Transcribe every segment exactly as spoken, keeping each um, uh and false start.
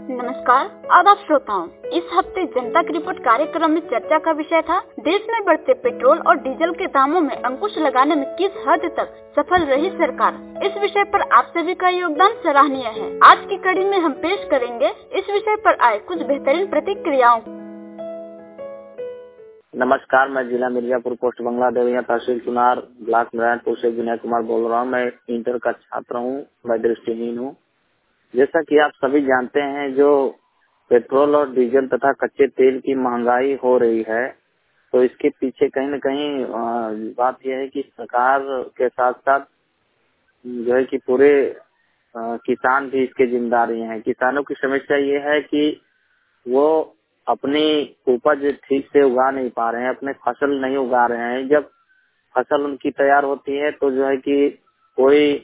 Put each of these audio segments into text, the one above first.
नमस्कार आदाब श्रोताओं, इस हफ्ते जनता की रिपोर्ट कार्यक्रम में चर्चा का विषय था देश में बढ़ते पेट्रोल और डीजल के दामों में अंकुश लगाने में किस हद तक सफल रही सरकार। इस विषय पर आप सभी का योगदान सराहनीय है। आज की कड़ी में हम पेश करेंगे इस विषय पर आए कुछ बेहतरीन प्रतिक्रियाओं। नमस्कार, मैं जिला मिर्जापुर पोस्ट बंगला देविया तहसील चुनार ब्लॉक नारायणपुर से विनय कुमार बोल रहा हूँ। मैं इंटर का छात्र हूँ, मैं दृष्टिहीन हूँ। जैसा कि आप सभी जानते हैं, जो पेट्रोल और डीजल तथा कच्चे तेल की महंगाई हो रही है, तो इसके पीछे कहीं न कहीं बात यह है कि सरकार के साथ साथ जो है कि पूरे किसान भी इसके जिम्मेदारी हैं। किसानों की समस्या ये है कि वो अपनी उपज ठीक से उगा नहीं पा रहे हैं, अपने फसल नहीं उगा रहे हैं। जब फसल उनकी तैयार होती है तो जो है कि कोई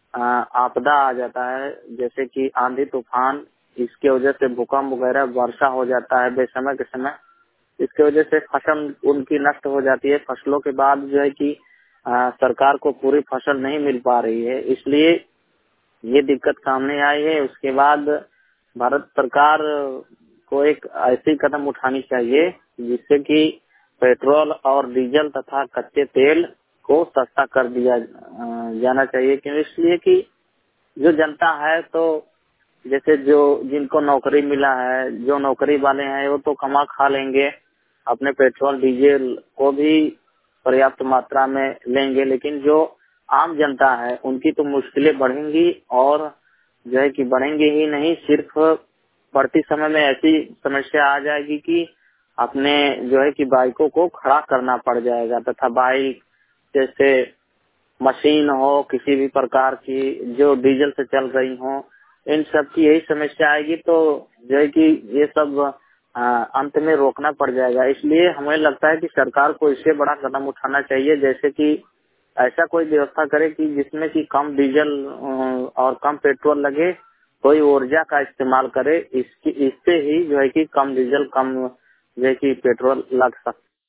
आपदा आ जाता है, जैसे कि आंधी तूफान, इसके वजह से भूकंप वगैरह वर्षा हो जाता है बेसमय के समय। इसके वजह से फसल उनकी नष्ट हो जाती है। फसलों के बाद जो है कि आ, सरकार को पूरी फसल नहीं मिल पा रही है, इसलिए ये दिक्कत सामने आई है। उसके बाद भारत सरकार को एक ऐसी कदम उठानी चाहिए जिससे कि पेट्रोल और डीजल तथा कच्चे तेल को सस्ता कर दिया जाना चाहिए। क्यों? इसलिए कि जो जनता है, तो जैसे जो जिनको नौकरी मिला है, जो नौकरी वाले हैं, वो तो कमा खा लेंगे, अपने पेट्रोल डीजल को भी पर्याप्त मात्रा में लेंगे, लेकिन जो आम जनता है उनकी तो मुश्किलें बढ़ेंगी और जो है कि बढ़ेंगे ही नहीं, सिर्फ बढ़ती समय में ऐसी समस्या आ जाएगी कि अपने जो है कि बाइकों को खड़ा करना पड़ जाएगा, तथा बाइक जैसे मशीन हो किसी भी प्रकार की जो डीजल से चल रही हो, इन सब की यही समस्या आएगी। तो जो है कि ये सब आ, अंत में रोकना पड़ जाएगा। इसलिए हमें लगता है कि सरकार को इससे बड़ा कदम उठाना चाहिए, जैसे कि ऐसा कोई व्यवस्था करे कि जिसमें कि कम डीजल और कम पेट्रोल लगे, कोई ऊर्जा का इस्तेमाल करे। इसकी इससे ही जो है कि कम डीजल कम जो है कि पेट्रोल लग सकता